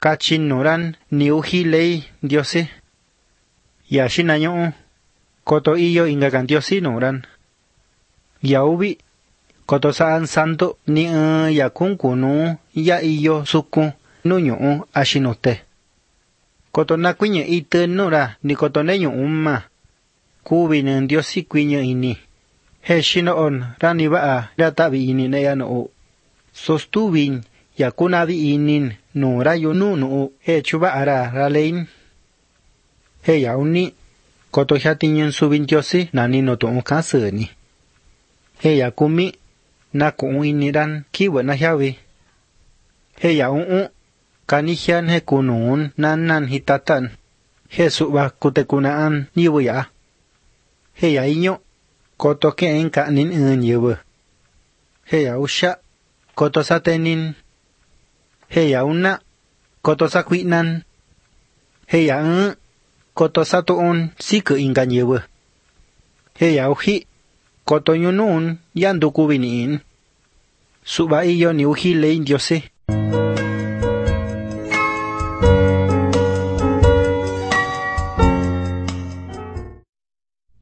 kachin nuran ni ujilei Diosi. Yaxinaño, koto iyo ingakan Diosi nuran. Yaubi, koto saan santo ni yakunkunu ya iyo suku nuñu ashinote. Koto nakuiñe ite nura ni koto neñu umma. Kubin Diosi kuiñe ini. He shinoon rani baa ratabi ini neyano. Sostubin yakunabi inin nura yununu he chuba ara ralein. He yauni koto jatiñen subin Diosi nani noto kaseni. He yakumi naku iniran kiwa na yawi. He yaun kanihian he kunun nanan hitatan. He suba kutekunaan niwaya. He yaiño koto keen kanin yewe. He yausha koto satenin. He yauna koto sakwinan. He yaun koto satuon siku ingan yewe. He yauhi koto yunun yandu kubiniin. Suba iyo ni uhilein Diosi.